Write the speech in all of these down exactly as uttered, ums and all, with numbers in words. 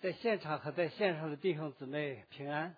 在现场和在线上的弟兄姊妹平安。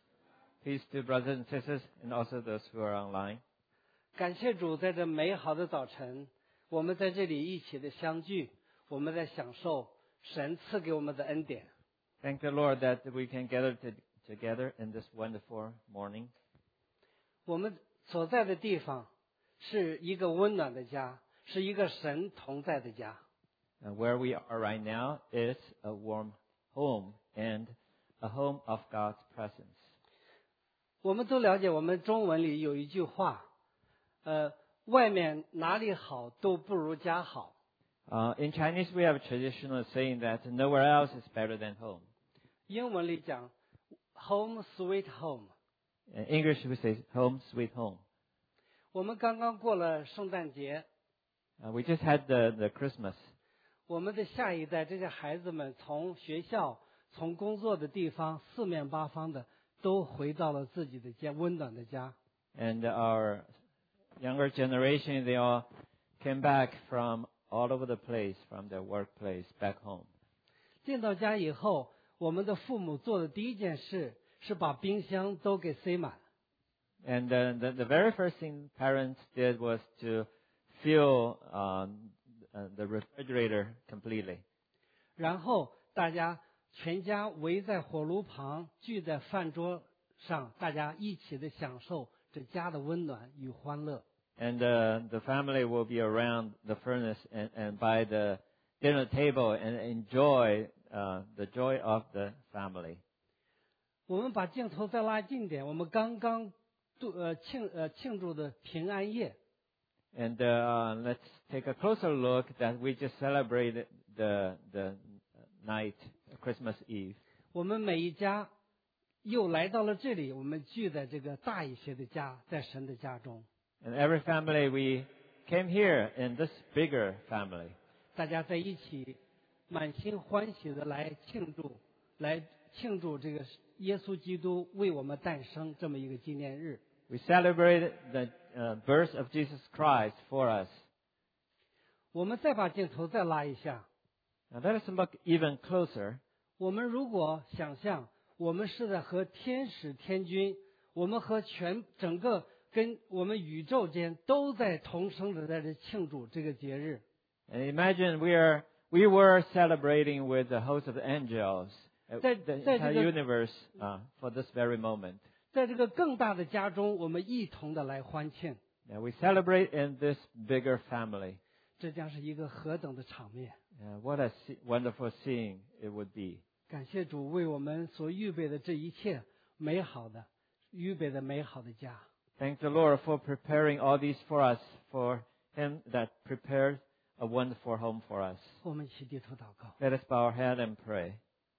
Peace to brothers and sisters and also those who are online. 感谢主，在这美好的早晨，我们在这里一起的相聚，我们在享受神赐给我们的恩典。 Thank the Lord that we can gather to, together in this wonderful morning. 我们所在的地方是一个温暖的家，是一个神同在的家。 And where we are right now is a warm home and a home of God's presence. 我们都了解，我们中文里有一句话，呃，外面哪里好都不如家好。 Uh, in Chinese, we have a traditional saying that nowhere else is better than home. 英文里讲 home sweet home。 In English, we say home sweet home. 我们刚刚过了圣诞节， Uh, we just had the, the Christmas. 我们的下一代这些孩子们从学校、从工作的地方四面八方的都回到了自己的家，温暖的家。 And our younger generation, they all came back from all over the place, from their workplace back home. 进到家以后，我们的父母做的第一件事是把冰箱都给塞满。 And uh, the, the very first thing parents did was to fill um, uh, the refrigerator completely. 然后大家全家围在火炉旁，聚在饭桌上，大家一起的享受这家的温暖与欢乐。 And uh, the family will be around the furnace and, and by the dinner table and enjoy uh, the joy of the family. 我们把镜头再拉近点，我们刚刚度呃庆呃庆祝的平安夜。 And uh, let's take a closer look that we just celebrated the the night, Christmas Eve. 我们每一家又来到了这里，我们聚在这个大一些的家，在神的家中。 And every family, we came here in this bigger family. 大家在一起满心欢喜的来庆祝，来庆祝这个耶稣基督为我们诞生这么一个纪念日。 We celebrated the uh, birth of Jesus Christ for us. 我们再把镜头再拉一下， Now let us look even closer. 我们如果想象我们是在和天使天君，我们和全整个跟我们宇宙间都在同声的在这庆祝这个节日。 And imagine we are we were celebrating with the host of angels, uh, the 在- 在这个- entire universe uh, for this very moment. 在这个更大的家中，我们一同的来欢庆， Now we celebrate in this bigger family. 这将是一个何等的场面！ Uh, what a se- wonderful scene it would be. 感谢主为我们所预备的这一切美好的、预备的美好的家。 Thank the Lord for preparing all these for us, for Him that prepared a wonderful home for us. 我们一起低头祷告， Let us bow our head and pray.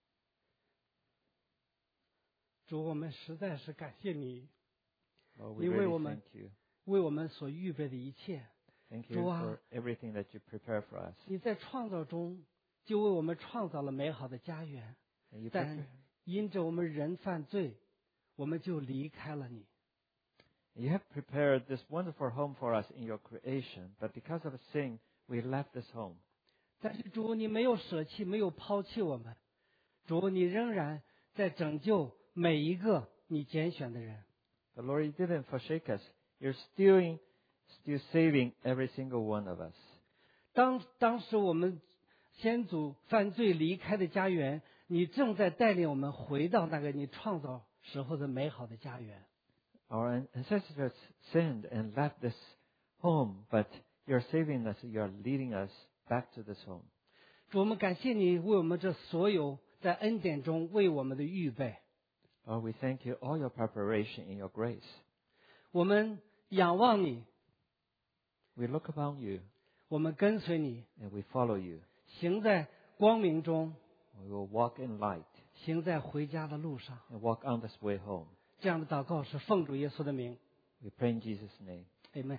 主，我们实在是感谢你 Lord, we 因为 really 我们- thank you. 为我们所预备的一切。 Thank you 主啊， for everything that you prepare for us. 你在创造中就为我们创造了美好的家园， And you 但 prepare- 因着我们人犯罪，我们就离开了你。 You have prepared this wonderful home for us in your creation, but because of sin, we left this home. 但是主，你没有舍弃，没有抛弃我们。主，你仍然在拯救每一个你拣选的人。 But Lord, you didn't forsake us. You're still, still saving every single one of us. 当当时我们先祖犯罪离开的家园，你正在带领我们回到那个你创造时候的美好的家园。 Our ancestors sinned and left this home, but you're saving us. You're leading us back to this home. 主，我们感谢你为我们这所有在恩典中为我们的预备。 Lord, we thank you all your preparation in your grace. 我们仰望你， We look upon you 我们跟随你， and we follow you. 行在光明中， We will walk in light 行在回家的路上。 and walk on this way home. 这样的祷告是奉主耶稣的名 We pray in Jesus' name. ，Amen。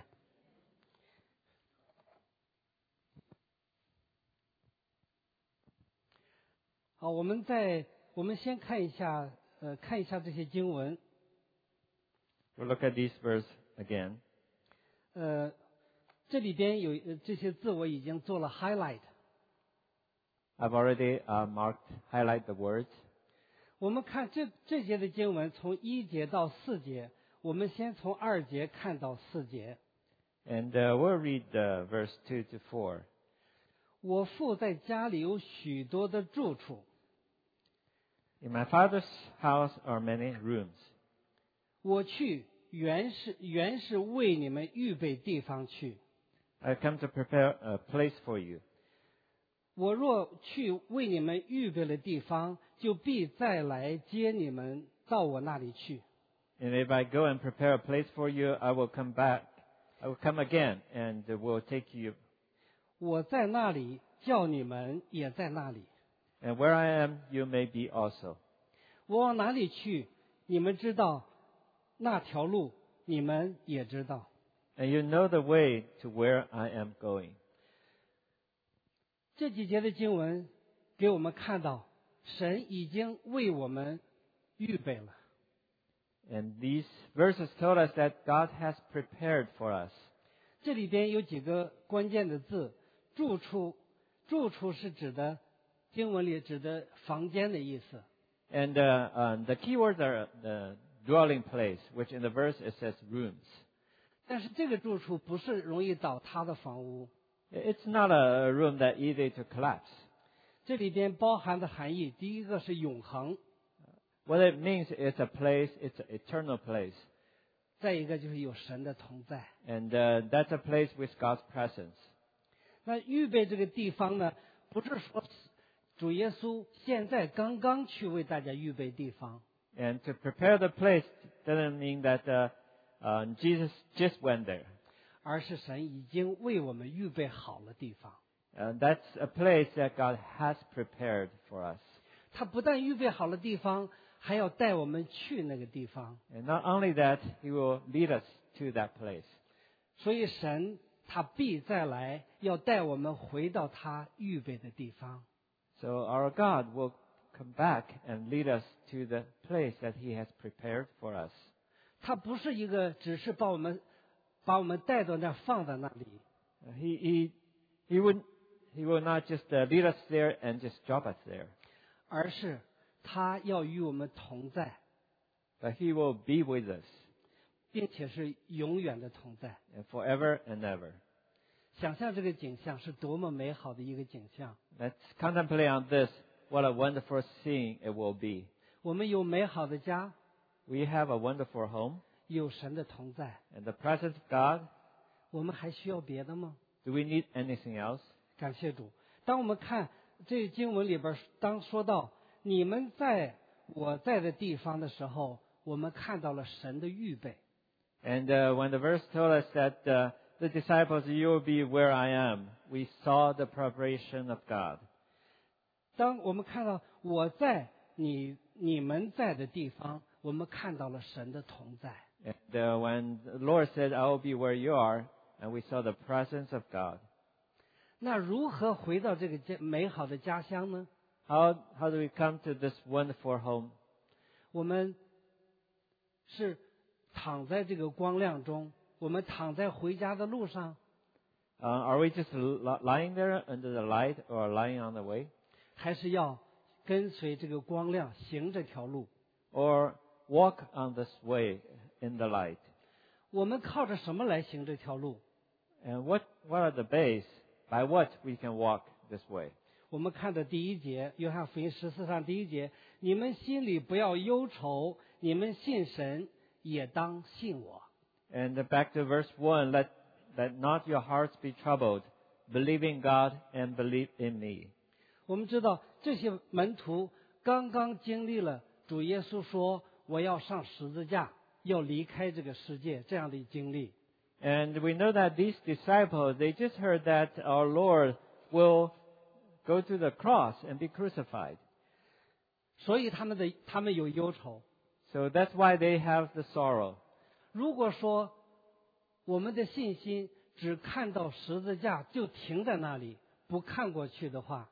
好，我们在我们先看一下，呃，看一下这些经文。 We'll look at these verses again. 呃，这里边有呃这些字我已经做了 highlight。 I've already uh, marked, highlight the words. 我们看这这节的经文，从一节到四节，我们先从二节看到四节。 And uh, we'll read uh, verse two to four. 我父在家里有许多的住处， In my Father's house are many rooms. 我去原是原是为你们预备地方去。 I come to prepare a place for you. 我若去为你们预备了地方，就必再来接你们到我那里去。 And if I go and prepare a place for you, I will come back. I will come again and will take you. 我在那里，叫你们也在那里。 And where I am, you may be also. 我往哪里去，你们知道，那条路你们也知道。 And you know the way to where I am going. 这几节的经文给我们看到，神已经为我们预备了。 And these verses told us that God has prepared for us. 这里边有几个关键的字，住处，住处是指的经文里指的房间的意思。 And uh, uh, the key words are the dwelling place, which in the verse it says rooms. 但是这个住处不是容易倒塌的房屋， It's not a room that easy to collapse. 这里边包含的含义，第一个是永恒， What it means is a place, it's an eternal place. 再一个就是有神的同在。 And uh, that's a place with God's presence. 那预备这个地方呢，不是说主耶稣现在刚刚去为大家预备地方， And to prepare the place doesn't mean that uh, uh, Jesus just went there. 而是神已经为我们预备好了地方。 Uh, that's a place that God has prepared for us. 他不但预备好了地方，还要带我们去那个地方。 And not only that, He will lead us to that place. 所以神他必再来，要带我们回到他预备的地方。 So our God will come back and lead us to the place that He has prepared for us. 他不是一个只是把我们把我们带到那儿放在那里， Uh, He He He would He will not just uh, lead us there and just drop us there, 而是他要与我们同在， but He will be with us 并且是永远的同在。 and forever and ever. 想象这个景象是多么美好的一个景象！ Let's contemplate on this. What a wonderful scene it will be. 我们有美好的家， We have a wonderful home 有神的同在， and the presence of God. 我们还需要别的吗？ Do we need anything else? 感谢主。当我们看这经文里边，当说到你们在我在的地方的时候，我们看到了神的预备。 And uh, when the verse told us that uh, the disciples, you will be where I am, we saw the preparation of God. 当我们看到我在你你们在的地方，我们看到了神的同在。 And uh, when the Lord said, I will be where you are, and we saw the presence of God. 那如何回到这个家美好的家乡呢？ How, how do we come to this wonderful home? 我们是躺在这个光亮中，我们躺在回家的路上， Uh, are we just li- lying there under the light or lying on the way? 还是要跟随这个光亮行这条路？ Or walk on this way in the light? 我们靠着什么来行这条路？ And what, what are the base by what we can walk this way? 我们看的第一节，约翰福音十四章第一节，你们心里不要忧愁，你们信神也当信我。 And back to verse one, let, let not your hearts be troubled. Believe in God and believe in me. 我们知道这些门徒刚刚经历了主耶稣说我要上十字架，要离开这个世界这样的经历。 And we know that these disciples, they just heard that our Lord will go to the cross and be crucified. 所以他们的他们有忧愁。 So that's why they have the sorrow. 如果说我们的信心只看到十字架就停在那里，不看过去的话，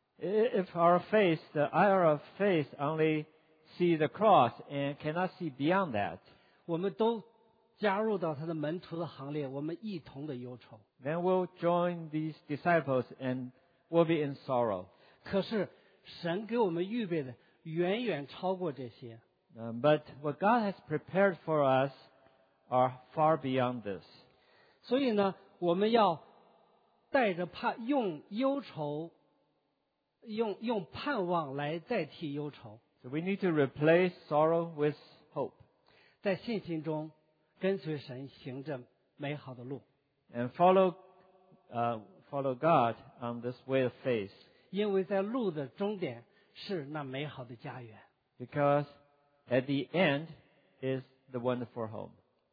If our faith, the eye of faith only see the cross and cannot see beyond that, 我们都加入到他的门徒的行列，我们一同的忧愁。 then we'll join these disciples and we'll be in sorrow. 可是神给我们预备的远远超过这些。 Um, but what God has prepared for us are far beyond this. 所以呢，我们要带着盼，用忧愁，用用盼望来代替忧愁， So we need to replace sorrow with hope 在信心中跟随神，行着美好的路。 and follow, uh, follow God on this way of faith. 因为在路的终点是那美好的家园。 Because at the end is the wonderful home.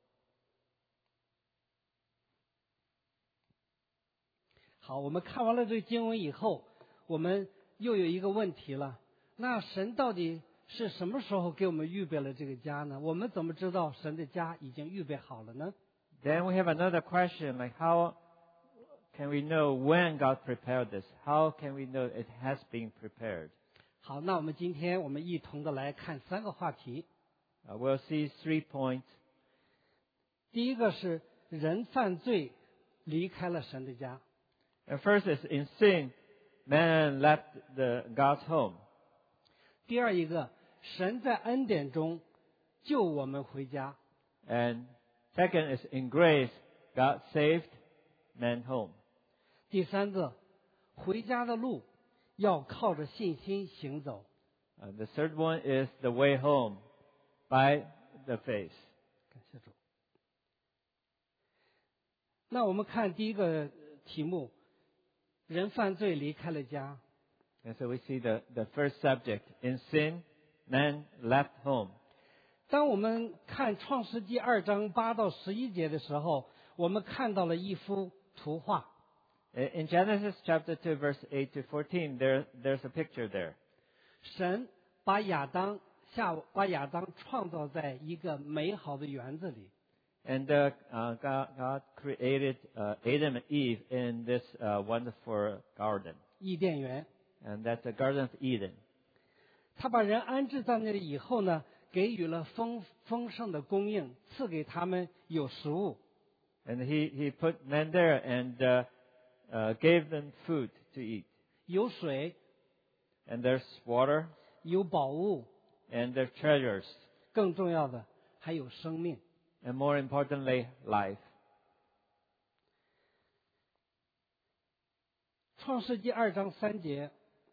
好，我们看完了这个经文以后，我们又有一个问题了：那神到底是什么时候给我们预备了这个家呢？我们怎么知道神的家已经预备好了呢？ Then we have another question, like how can we know when God prepared this? How can we know it has been prepared? 好，那我们今天我们一同的来看三个话题。 Uh, we'll see three points. 第一个是人犯罪离开了神的家。 And first is in sin, man left the God's home. 第二一个，神在恩典中救我们回家。 And second is in grace, God saved man home. 第三个，回家的路要靠着信心行走。 Uh, the third one is the way home by the faith. 感谢主。那我们看第一个题目：人犯罪离开了家。 And so we see the, the first subject. In sin, man left home. 当我们看创世纪二章八到十一节的时候，我们看到了一幅图画。 In in Genesis chapter two, verse eight to fourteen, there, there's a picture there. 神把亚当夏把亚当创造在一个美好的园子里。 And uh, uh, God, God created uh, Adam and Eve in this uh, wonderful garden. 伊甸园， And that's the Garden of Eden. 他把人安置在那里以后呢，给予了丰丰盛的供应，赐给他们有食物。 And he, he put men there and uh, uh, gave them food to eat. 有水， And there's water 有宝物， and there's treasures. 更重要的还有生命。 And more importantly, life. 创世纪二章三节，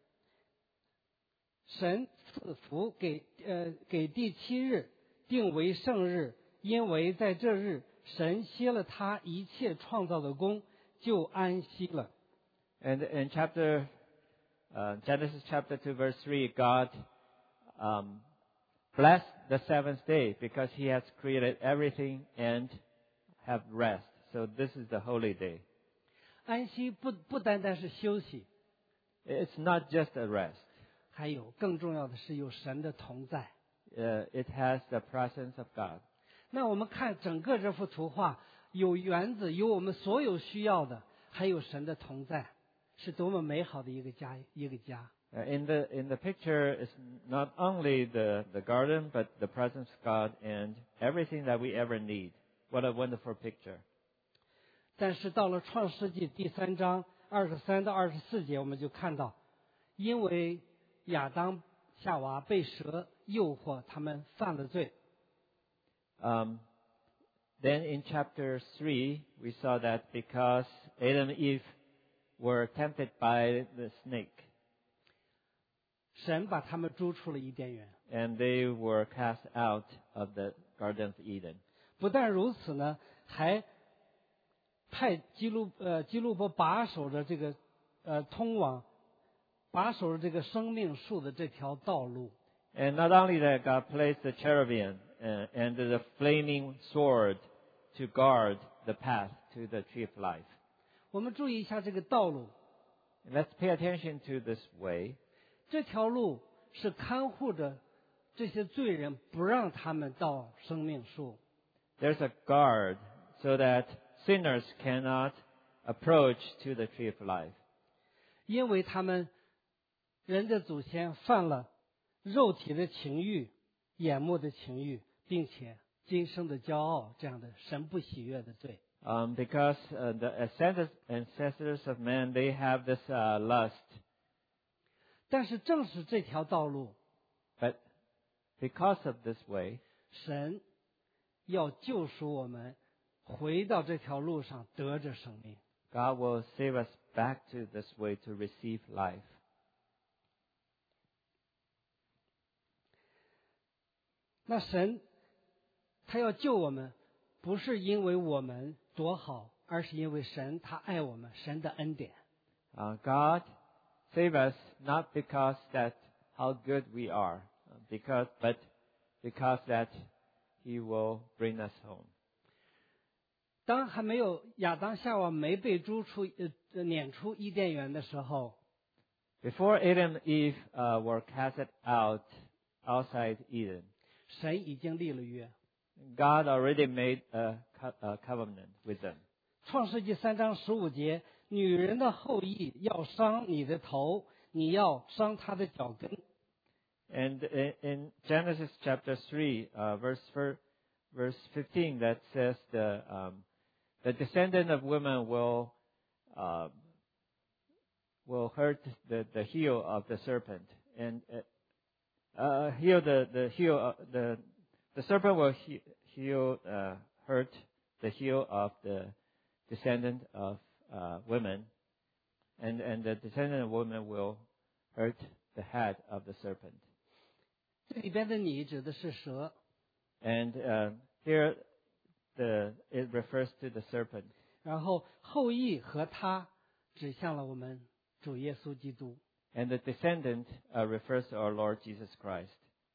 神赐福给呃给第七日，定为圣日，因为在这日神歇了他一切创造的功，就安息了。 And in chapter uh, Genesis chapter two, verse three, God um, blessed the seventh day because He has created everything and have rest. So this is the holy day. 安息不不单单是休息， It's not just a rest. 还有更重要的是有神的同在。 Uh, it has the presence of God. 那我们看整个这幅图画，有园子，有我们所有需要的，还有神的同在，是多么美好的一个家，一个家。 Uh, in the in the picture, it's not only the, the garden, but the presence of God and everything that we ever need. What a wonderful picture. 但是到了创世纪第三章二十三到二十四节，我们就看到，因为亚当夏娃被蛇诱惑，他们犯了罪。 Um, then in chapter three, we saw that because Adam and Eve were tempted by the snake, 神把他们逐出了伊甸园。 and they were cast out of the Garden of Eden. 不但如此呢，还派基路呃基路伯把守着这个呃通往把守着这个生命树的这条道路。 And not only that, God placed the cherubim uh, and the flaming sword to guard the path to the tree of life. 我们注意一下这个道路， Let's pay attention to this way. 这条路是看护着这些罪人，不让他们到生命树。 There's a guard so that sinners cannot approach to the tree of life. 因为他们人的祖先犯了肉体的情欲、眼目的情欲，并且今生的骄傲这样的神不喜悦的罪。 Um, because uh, the ancestors, ancestors of man, they have this uh, lust. 但是正是这条道路， But because of this way, 神要救赎我们，回到这条路上得着生命。 God will save us back to this way to receive life. 那神他要救我们，不是因为我们多好，而是因为神他爱我们，神的恩典。 Uh, God save us not because that how good we are, because but because that He will bring us home. 当还没有亚当夏娃没被逐出呃撵出伊甸园的时候， Before Adam and Eve uh, were cast out outside Eden, 神已经立了约。 God already made a, co- a covenant with them. 创世纪三章十五节，女人的后裔要伤你的头，你要伤她的脚跟。 And in, in Genesis chapter three, uh, verse fir- verse fifteen, that says the um, the descendant of women will uh, will hurt the, the heel of the serpent, and uh, uh, heel the the heel uh, the the serpent will he, heel uh, hurt the heel of the descendant of uh, women, and and the descendant of women will hurt the head of the serpent. 这里边的你指的是蛇， And uh, here, the it refers to the serpent. 然后后裔和他指向了我们主耶稣基督。 And the descendant uh, refers to our Lord Jesus Christ.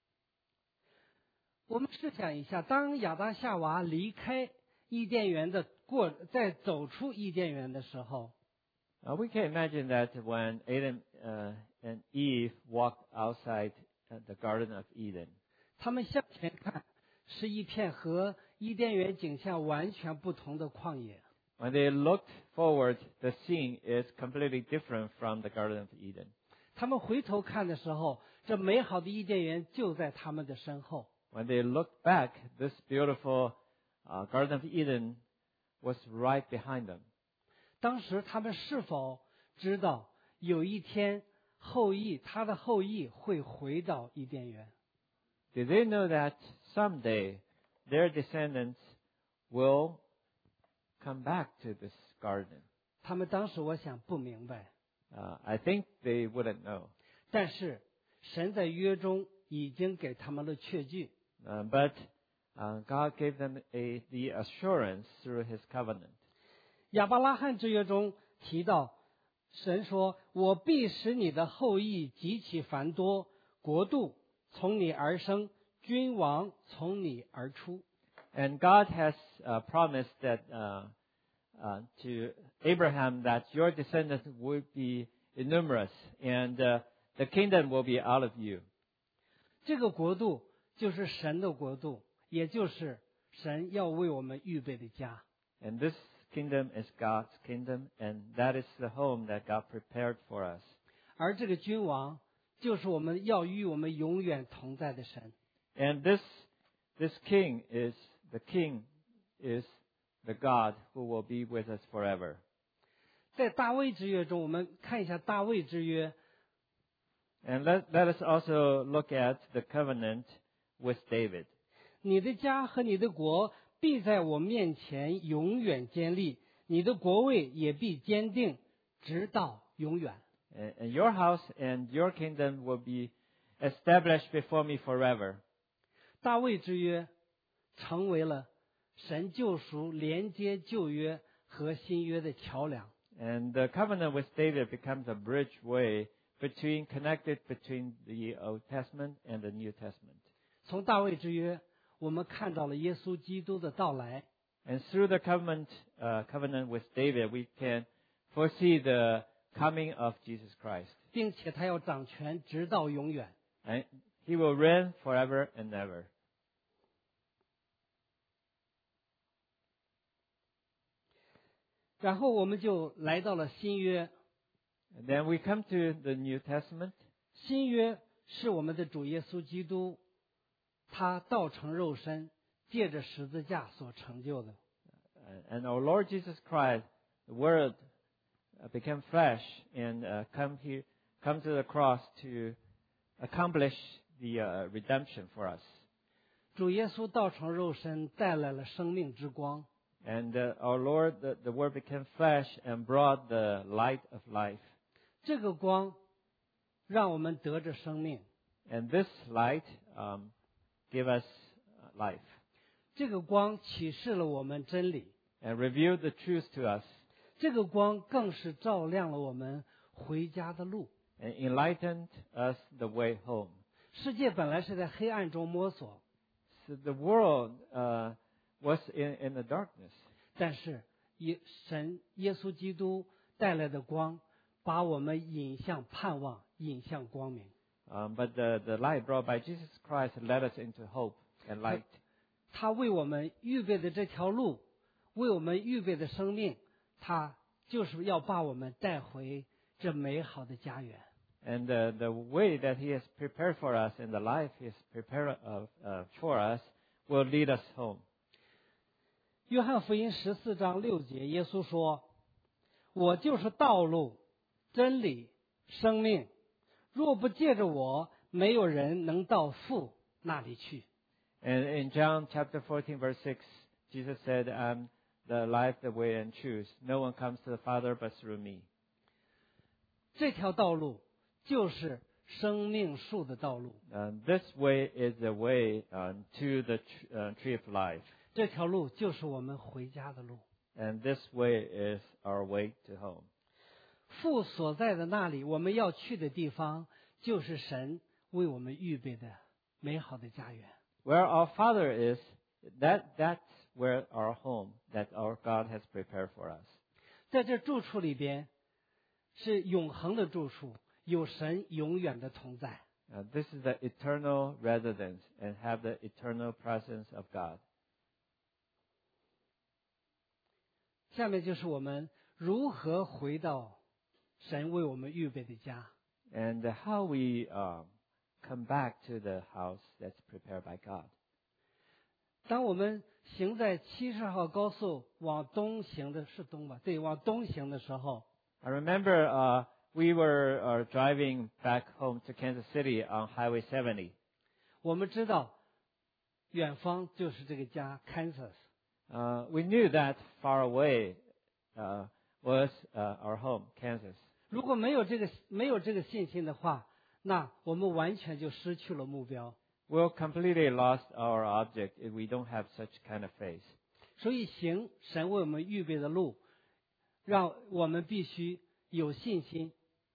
我们试想一下，当亚当夏娃离开伊甸园的过，在走出伊甸园的时候， Uh, we can imagine that when Adam uh, and Eve walked outside uh, the Garden of Eden, 他们向前看，是一片和伊甸园景象完全不同的旷野。 when they looked forward, the scene is completely different from the Garden of Eden. 他们回头看的时候，这美好的伊甸园就在他们的身后。 When they looked back, this beautiful uh, Garden of Eden was right behind them. 当时他们是否知道有一天后裔他的后裔会回到伊甸园？ Did they know that someday their descendants will come back to this garden? 他们当时我想不明白， Uh, I think they wouldn't know. 但是神在约中已经给他们了确据。 Uh, but uh, God gave them a, the assurance through His covenant. 亚伯拉罕之约中提到，神说：“我必使你的后裔极其繁多，国度从你而生，君王从你而出。” And God has uh, promised that uh, uh, to Abraham that your descendants will be numerous, and uh, the kingdom will be out of you. 这个国度就是神的国度，也就是神要为我们预备的家。 And this kingdom is God's kingdom, and that is the home that God prepared for us. 而这个君王就是我们要与我们永远同在的神。 And this this king is the king is the God who will be with us forever. 在大卫之约中，我们看一下大卫之约。 And let let us also look at the covenant with David. 你的家和你的国必在我面前永远坚立，你的国位也必坚定，直到永远。 And and your house and your kingdom will be established before me forever. 大卫之约成为了神救赎连接旧约和新约的桥梁。 And the covenant with David becomes a bridgeway between connected between the Old Testament and the New Testament. 从大卫之约，我们看到了耶稣基督的到来。 And through the covenant uh, covenant with David, we can foresee the coming of Jesus Christ. 并且他要掌权直到永远。 And He will reign forever and ever. 然后我们就来到了新约。 And then we come to the New Testament. 新约是我们的主耶稣基督，他道成肉身，借着十字架所成就的。 And our Lord Jesus Christ, the Word, uh, became flesh and uh, come here, come to the cross to accomplish the uh, redemption for us. 主耶稣道成肉身，带来了生命之光。 And uh, our Lord, the, the Word became flesh and brought the light of life. 这个光让我们得着生命， And this light um, gave us life 这个光启示了我们真理， and revealed the truth to us 这个光更是照亮了我们回家的路。 and enlightened us the way home. 世界本来是在黑暗中摸索， So the world uh, was in, in the darkness. 但是耶神耶稣基督带来的光，把我们引向盼望，引向光明。 Um, but the, the light brought by Jesus Christ led us into hope and light. 他为我们预备的这条路，为我们预备的生命，他就是要把我们带回这美好的家园。 And uh, the way that He has prepared for us and the life He has prepared uh, uh, for us will lead us home. 约翰福音十四章六节，耶稣说：“我就是道路、真理、生命。若不借着我，没有人能到父那里去。” And in John chapter fourteen, verse six, Jesus said, I'm the life, the way, and truth. No one comes to the Father but through me. 这条道路就是生命树的道路， Uh, this way is the way uh, to the tr- uh, tree of life. 这条路就是我们回家的路。 And this way is our way to home. 父所在的那里，我们要去的地方，就是神为我们预备的美好的家园。 Where our Father is, that, that's where our home, that our God has prepared for us. 在这住处里边，是永恒的住处，有神永远的同在。 Uh, this is the eternal residence and have the eternal presence of God. 下面就是我们如何回到神为我们预备的家。 And how we um, come back to the house that's prepared by God. 当我们行在七十号高速往东行的是东吧？对，往东行的时候， I remember uh, we were uh, driving back home to Kansas City on Highway seventy. 我们知道远方就是这个家 Kansas。 Uh, we knew that far away uh, was uh, our home, Kansas. 如果没有这个没有这个信心的话，那我们完全就失去了目标。 We'll completely lost our object if we don't have such kind of faith. 所以行神为我们预备的路，让我们必须有信心。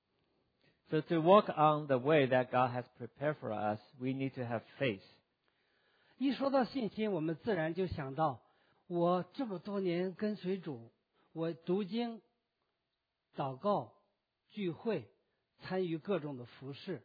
So to walk on the way that God has prepared for us, we need to have faith. 一说到信心，我们自然就想到，我这么多年跟随主，我读经、祷告、聚会，参与各种的服饰。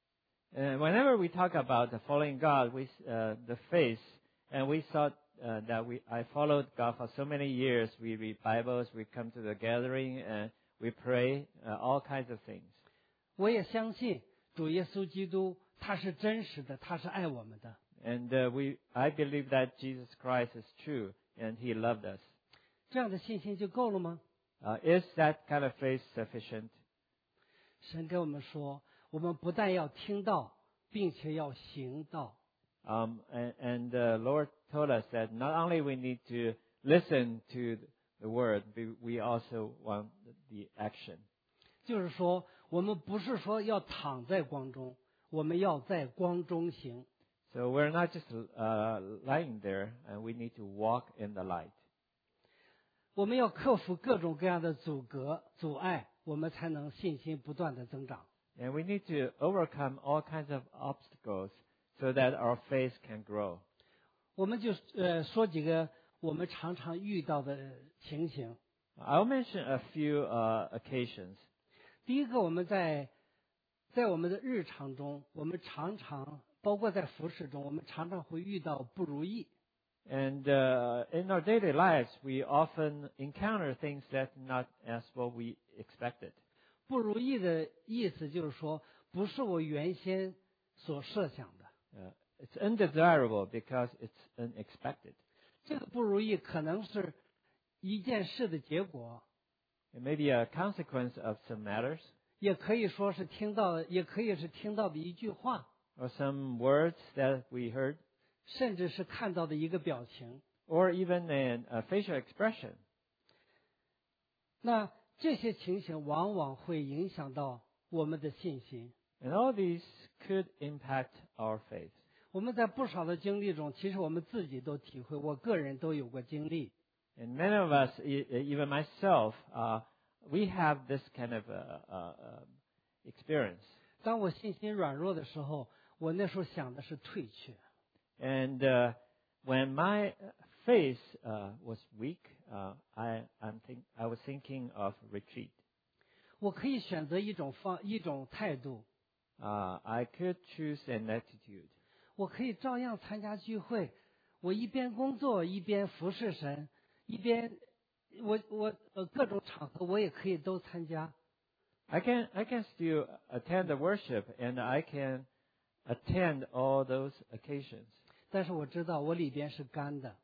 And whenever we talk about the following God, we, uh, the faith, and we thought uh, that we, I followed God for so many years. We read Bibles, we come to the gathering, and we pray, uh, all kinds of things. 我也相信主耶稣基督他是真实的，他是爱我们的。 And uh, we, I believe that Jesus Christ is true, and He loved us. 这样的信心就够了吗？ Uh, is that kind of faith sufficient? 神跟我们说，我们不但要听到，并且要行道。 Um, and and the Lord told us that not only we need to listen to the word, but we also want the action. 就是说，我们不是说要躺在光中，我们要在光中行。 So we're not just uh, lying there, and we need to walk in the light. 我们要克服各种各样的阻隔、阻碍，我们才能信心不断的增长。 And we need to overcome all kinds of obstacles so that our faith can grow. 我们就呃说几个我们常常遇到的情形。 I'll mention a few uh, occasions. 第一个，我们在在我们的日常中，我们常常包括在服饰中，我们常常会遇到不如意。 And uh, in our daily lives, we often encounter things that not as what we expected. 不如意的意思就是说，不是我原先所设想的。 Uh, it's undesirable because it's unexpected. 这个不如意可能是一件事的结果， It may be a consequence of some matters. 也可以说是听到，也可以是听到的一句话， or some words that we heard, 甚至是看到的一个表情。 or even an, a facial expression. 那这些情形往往会影响到我们的信心。 And all these could impact our faith. 我们在不少的经历中，其实我们自己都体会，我个人都有过经历。 And many of us, e- even myself, uh, we have this kind of uh, uh, uh, experience. 当我信心软弱的时候，我那时候想的是退却。 And uh, when my faith uh, was weak, uh, I, I'm think, I was thinking of retreat. 我可以选择一种方一种态度， Uh, I could choose an attitude. 我可以照样参加聚会，我一边工作一边服侍神，一边我我呃各种场合我也可以都参加。 I can I can still attend the worship, and I can attend all those occasions. 但是我知道我里边是干的，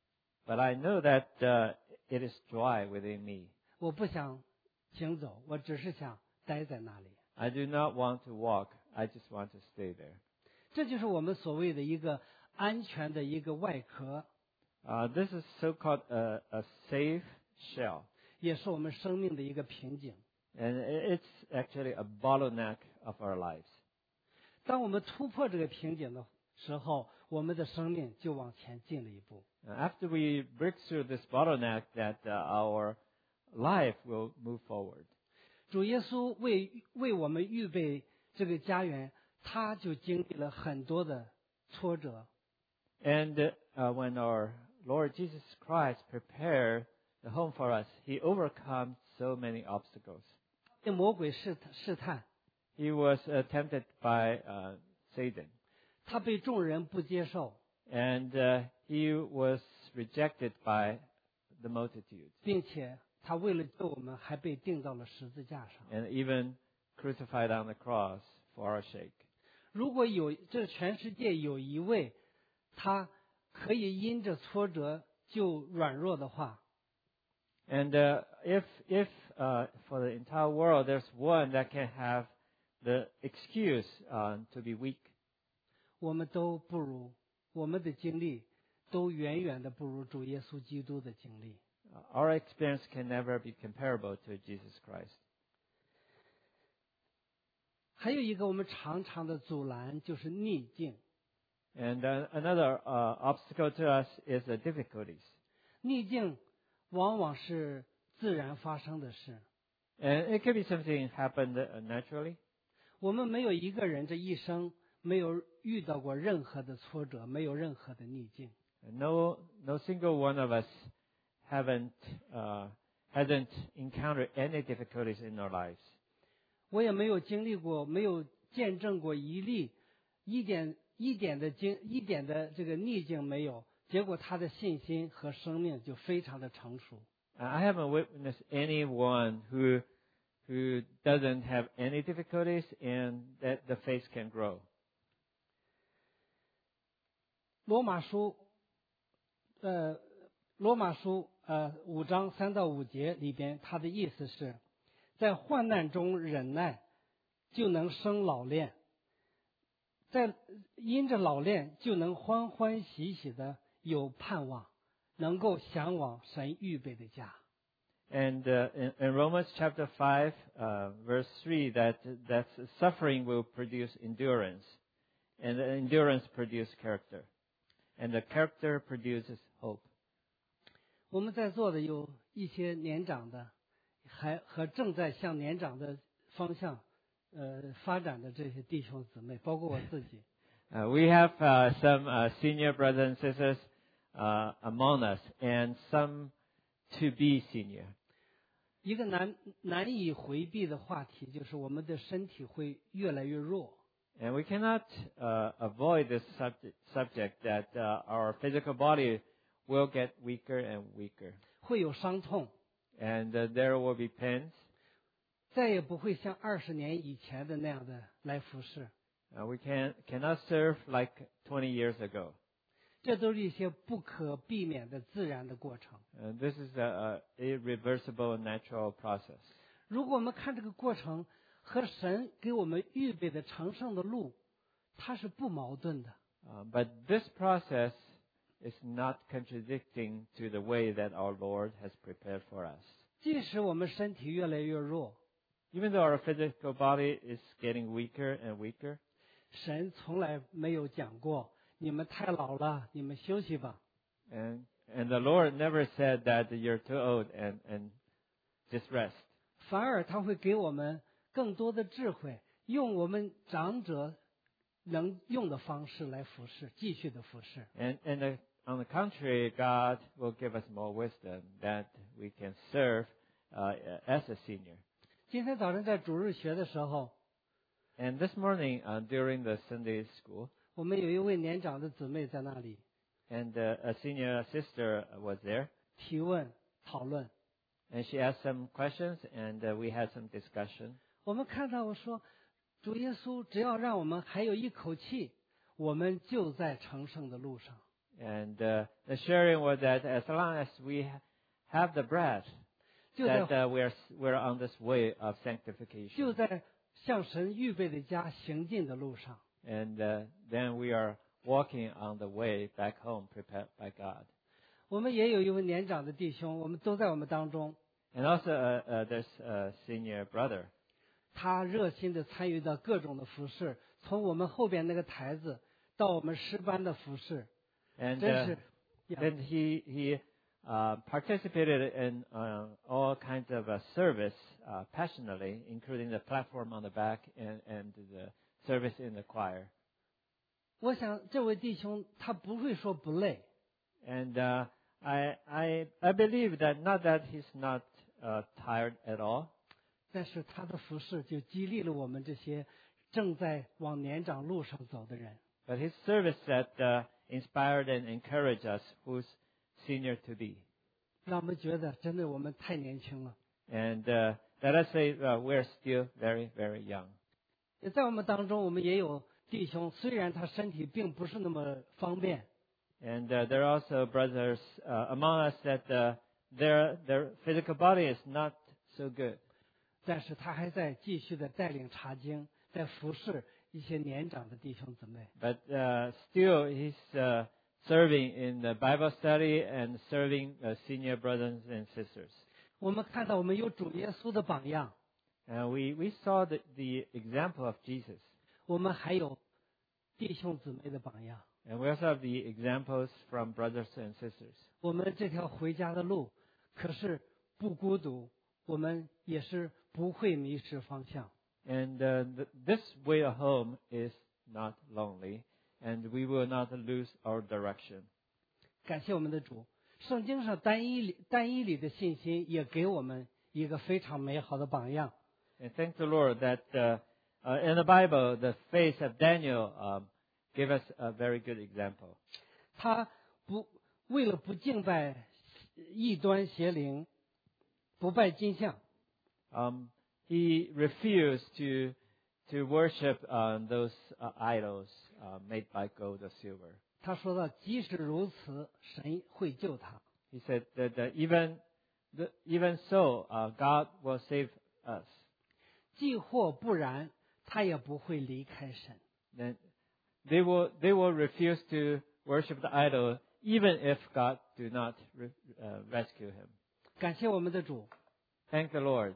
But I know that uh, it is dry within me. 我不想行走，我只是想待在那里。 I do not want to walk. I just want to stay there. 这就是我们所谓的一个安全的一个外壳， Uh, this is so-called a, a safe shell, 也是我们生命的一个瓶颈。 and i- it's actually a bottleneck of our lives. 当我们突破这个瓶颈的时候，我们的生命就往前进了一步。 Uh, After we break through this bottleneck, that uh, our life will move forward. 主耶稣为为我们预备这个家园，他就经历了很多的挫折。 And uh, when our Lord Jesus Christ prepared the home for us, He overcome so many obstacles. 被魔鬼试探试探， He was uh, tempted by uh, Satan, 他被众人不接受， and uh, he was rejected by the multitude, 并且他为了救我们，还被钉到了十字架上。 and even crucified on the cross for our sake. 如果有这全世界有一位，他可以因着挫折就软弱的话， And uh, if if uh, for the entire world there's one that can have the excuse uh, to be weak, 我们都不如，我们的经历都远远的不如主耶稣基督的经历。 uh, our experience can never be comparable to Jesus Christ. 还有一个我们常常的阻拦就是逆境。 And uh, another uh, obstacle to us is the difficulties. 逆境往往是自然发生的事， And it could be something happened uh, naturally. 我们没有一个人这一生没有遇到过任何的挫折，没有任何的逆境。 No, no single one of us haven't uh, hasn't encountered any difficulties in our lives. 我也没有经历过，没有见证过一例一点一点的经一点的这个逆境没有，结果他的信心和生命就非常的成熟。 I haven't witnessed anyone who who doesn't have any difficulties and that the faith can grow. 罗马书，呃，罗马书呃五章三到五节里边，他的意思是，在患难中忍耐，就能生老练，在因着老练就能欢欢喜喜的有盼望，能够向往神预备的家。 And uh, in, in Romans chapter five, uh, verse three, that that suffering will produce endurance, and the endurance produces character, and the character produces hope. 我们在座的有一些年长的，还和正在向年长的方向，呃，发展的这些弟兄姊妹，包括我自己。 Uh, we have uh, some uh, senior brothers and sisters uh, among us, and some to be senior. 一个难难以回避的话题就是我们的身体会越来越弱。 And we cannot uh, avoid this subject, subject that uh, our physical body will get weaker and weaker. 会有伤痛， And uh, there will be pains. 再也不会像二十年以前的那样的来服侍。 Uh, we can, cannot serve like twenty years ago. 这都是一些不可避免的自然的过程。 Uh, this is a, a irreversible natural process. 如果我们看这个过程和神给我们预备的成圣的路，它是不矛盾的。 Uh, but this process is not contradicting to the way that our Lord has prepared for us. 即使我们身体越来越弱， Even though our physical body is getting weaker and weaker, 神从来没有讲过你们太老了，你们休息吧。 and and the Lord never said that you're too old and, and just rest. 反而他会给我们更多的智慧，用我们长者能用的方式来服侍，继续的服侍。 And, and the, on the contrary, God will give us more wisdom that we can serve uh, as a senior. 今天早晨在主日学的时候， And this morning uh, during the Sunday school, 我们有一位年长的姊妹在那里 and uh, a senior sister was there, 提问讨论。 and she asked some questions, and uh, we had some discussion. 我们看到我说，主耶稣只要让我们还有一口气，我们就在成圣的路上。 And uh, the sharing was that as long as we ha- have the breath, 就在 that uh, we're we're on this way of 就 sanctification, 在向神预备的家行进的路上。 and uh, then we are walking on the way back home, prepared by God. 我们也有一位年长的弟兄，我们都在我们当中。 And also, uh, uh, there's a senior brother, 他热心的参与到各种的服饰，从我们后边那个台子到我们诗班的服饰， and 真 uh, 是呀 then he he uh, participated in uh, all kinds of uh, service uh, passionately, including the platform on the back and and the service in the choir. 我想这位弟兄他不会说不累， And uh, I I I believe that not that he's not uh, tired at all, 但是他的服饰就激励了我们这些正在往年长路上走的人。 but his service that uh, inspired and encouraged us who's senior to be. 让我们觉得真的我们太年轻了。 And uh, let us say uh, we're still very very young. 也在我们当中，我们也有弟兄，虽然他身体并不是那么方便， And uh, there are also brothers uh, among us that uh, their their physical body is not so good, 但是他还在继续的带领查经，在服侍一些年长的弟兄姊妹。 but uh, still he's uh, serving in the Bible study and serving uh, senior brothers and sisters. 我们看到我们有主耶稣的榜样， And we, we saw the, the example of Jesus. 我们还有弟兄姊妹的榜样。 And we also have the examples from brothers and sisters. 我们这条回家的路可是不孤独，我们也是不会迷失方向。 And uh, th- this way home is not lonely, and we will not lose our direction. 感谢我们的主，圣经上单一里单一里的信心也给我们一个非常美好的榜样。 And thank the Lord that uh, uh, in the Bible, the faith of Daniel um, gave us a very good example. 他不为了不敬拜异端邪灵，不拜金像， Um, he refused to to worship uh, those uh, idols uh, made by gold or silver. 他说到，即使如此，神会救他。 He said that uh, even the, even so, uh, God will save us. 既或不然，他也不会离开神。 Then they will they will refuse to worship the idol even if God do not re, uh, rescue him. 感谢我们的主。 Thank the Lord.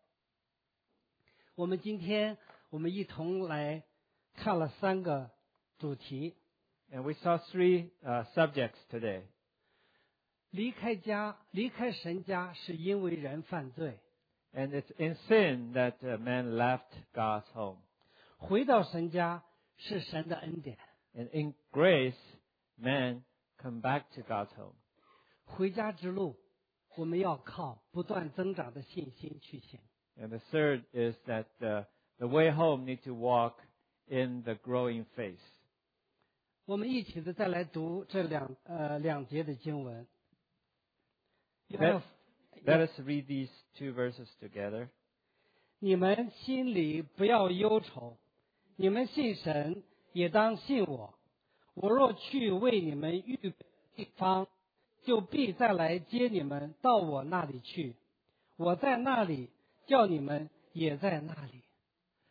我们今天我们一同来看了三个主题： And we saw three uh, subjects today. 离开家，离开神家是因为人犯罪； And it's in sin that uh, man left God's home. 回到神家是神的恩典。 And in grace, man come back to God's home. 回家之路，我们要靠不断增长的信心去行。 And the third is that uh, the way home need to walk in the growing faith. 我们一起的再来读这两呃两节的经文。 Let, let us read these two verses together. 你们心里不要忧愁，你们信神也当信我。我若去为你们预备地方，就必再来接你们到我那里去。我在那里，叫你们也在那里。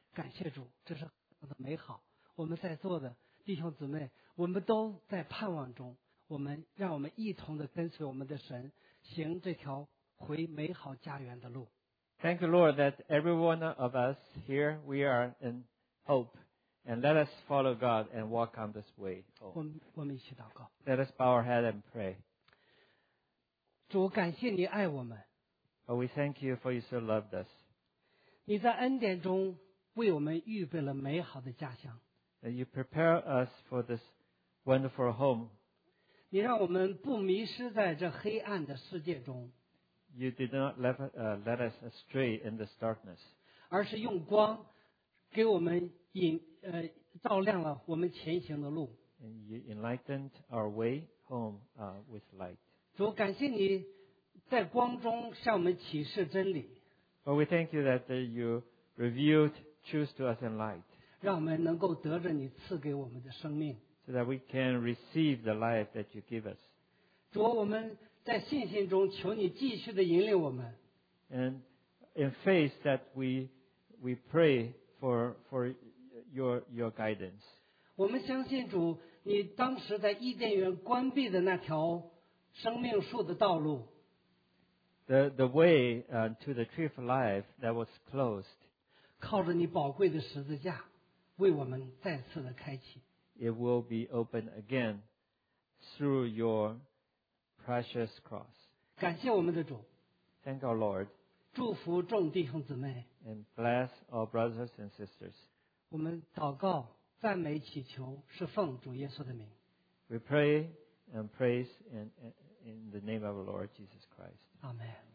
感谢主，这是何等的美好。我们在座的弟兄姊妹，我们都在盼望中，我们让我们一同的跟随我们的神，行这条回美好家园的路。 Thank you, Lord, that every one of us here, we are in hope. And let us follow God and walk on this way 我 home. 们我们一起祷告。 Let us bow our head and pray. 主，感谢你爱我们， But we thank you for you so loved us. 你在恩典中为我们预备了美好的家乡， That you prepare us for this wonderful home. 你让我们不迷失在这黑暗的世界中， You did not let, uh, let us astray in this darkness. 而是用光给我们引呃照亮了我们前行的路。 And you enlightened our way home uh, with light. 主，感谢你在光中向我们启示真理， But we thank you that uh, you revealed truth to us in light. 让我们能够得着你赐给我们的生命。 So that we can receive the life that you give us. 主，我们在信心中求你继续的引领我们， And in faith that we we pray for for your your guidance. 我们相信主，你当时在伊甸园关闭的那条生命树的道路， The the way uh, to the tree of life that was closed, 靠着你宝贵的十字架，为我们再次的开启。 it will be opened again through your precious cross. 感谢我们的主， Thank our Lord 祝福众弟兄姊妹。 and bless our brothers and sisters. 我们祷告、赞美、祈求，是奉主耶稣的名。 We pray and praise in, in the name of our Lord Jesus Christ. 阿门。